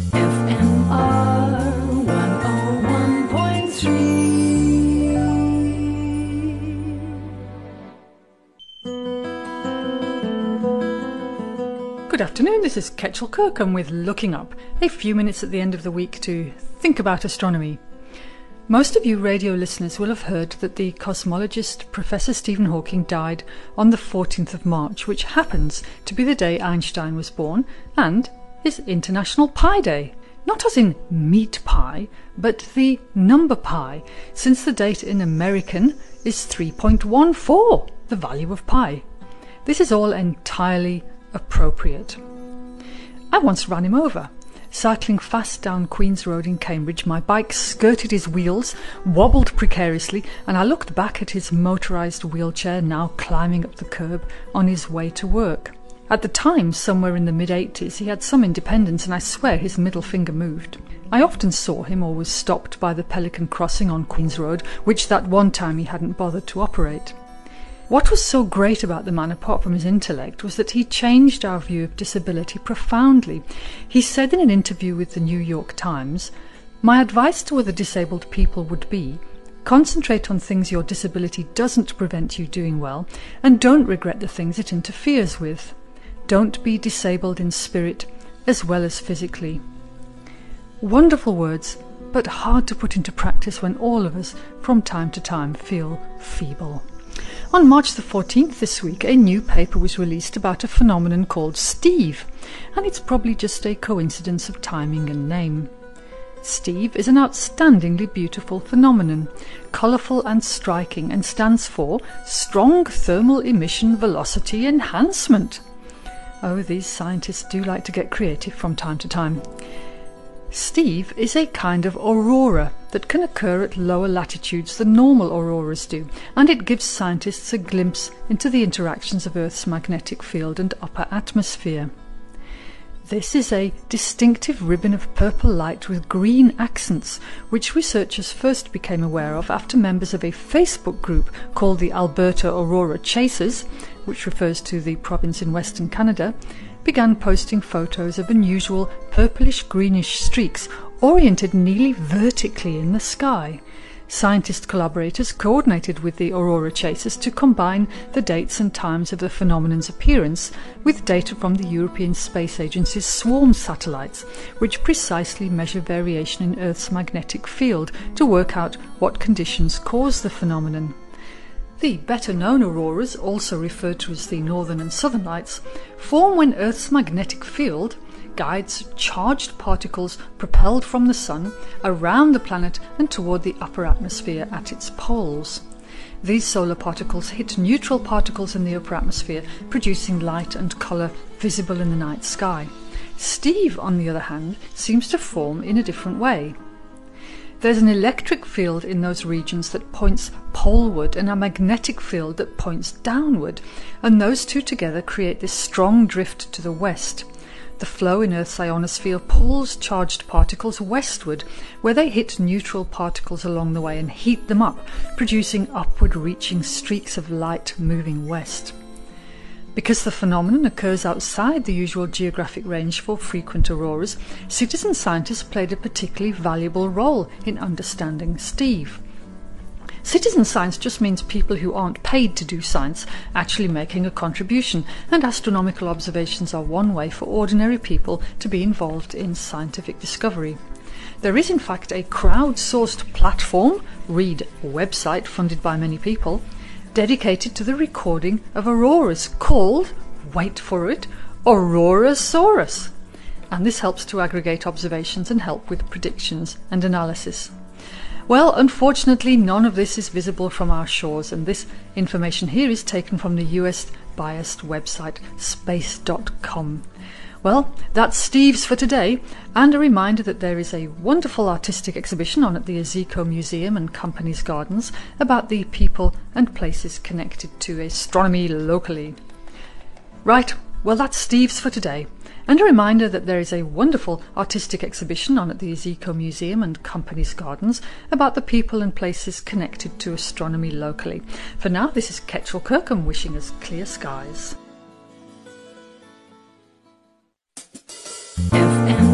FMR 101.3. Good afternoon, this is Ketchel Kirkham with Looking Up, a few minutes at the end of the week to think about astronomy. Most of you radio listeners will have heard that the cosmologist Professor Stephen Hawking died on the 14th of March, which happens to be the day Einstein was born and is International Pi Day. Not as in meat pie, but the number pi, since the date in American is 3.14, the value of pi. This is all entirely appropriate. I once ran him over. Cycling fast down Queen's Road in Cambridge, my bike skirted his wheels, wobbled precariously, and I looked back at his motorised wheelchair now climbing up the curb on his way to work. At the time, somewhere in the mid-80s, he had some independence, and I swear his middle finger moved. I often saw him or was stopped by the Pelican Crossing on Queen's Road, which that one time he hadn't bothered to operate. What was so great about the man, apart from his intellect, was that he changed our view of disability profoundly. He said in an interview with the New York Times, "My advice to other disabled people would be, concentrate on things your disability doesn't prevent you doing well, and don't regret the things it interferes with. Don't be disabled in spirit as well as physically." Wonderful words, but hard to put into practice when all of us, from time to time, feel feeble. On March the 14th this week, a new paper was released about a phenomenon called Steve, and it's probably just a coincidence of timing and name. Steve is an outstandingly beautiful phenomenon, colourful and striking, and stands for Strong Thermal Emission Velocity Enhancement. Oh, these scientists do like to get creative from time to time. Steve is a kind of aurora that can occur at lower latitudes than normal auroras do, and it gives scientists a glimpse into the interactions of Earth's magnetic field and upper atmosphere. This is a distinctive ribbon of purple light with green accents, which researchers first became aware of after members of a Facebook group called the Alberta Aurora Chasers, which refers to the province in Western Canada, began posting photos of unusual purplish-greenish streaks oriented nearly vertically in the sky. Scientist collaborators coordinated with the Aurora Chasers to combine the dates and times of the phenomenon's appearance with data from the European Space Agency's swarm satellites, which precisely measure variation in Earth's magnetic field to work out what conditions cause the phenomenon. The better-known auroras, also referred to as the Northern and Southern Lights, form when Earth's magnetic field guides charged particles propelled from the Sun around the planet and toward the upper atmosphere at its poles. These solar particles hit neutral particles in the upper atmosphere, producing light and colour visible in the night sky. Steve, on the other hand, seems to form in a different way. There's an electric field in those regions that points poleward and a magnetic field that points downward, and those two together create this strong drift to the west. The flow in Earth's ionosphere pulls charged particles westward, where they hit neutral particles along the way and heat them up, producing upward-reaching streaks of light moving west. Because the phenomenon occurs outside the usual geographic range for frequent auroras, citizen scientists played a particularly valuable role in understanding Steve. Citizen science just means people who aren't paid to do science actually making a contribution, and astronomical observations are one way for ordinary people to be involved in scientific discovery. There is in fact a crowd-sourced platform, read website funded by many people, dedicated to the recording of auroras called, wait for it, Aurorasaurus. And this helps to aggregate observations and help with predictions and analysis. Well, unfortunately, none of this is visible from our shores, and this information here is taken from the US-biased website space.com. Well, that's Steve's for today, and a reminder that there is a wonderful artistic exhibition on at the Azico Museum and Company's Gardens about the people and places connected to astronomy locally. Right, well that's Steve's for today, and a reminder that there is a wonderful artistic exhibition on at the Azico Museum and Company's Gardens about the people and places connected to astronomy locally. For now, this is Ketchel Kirkham wishing us clear skies. FM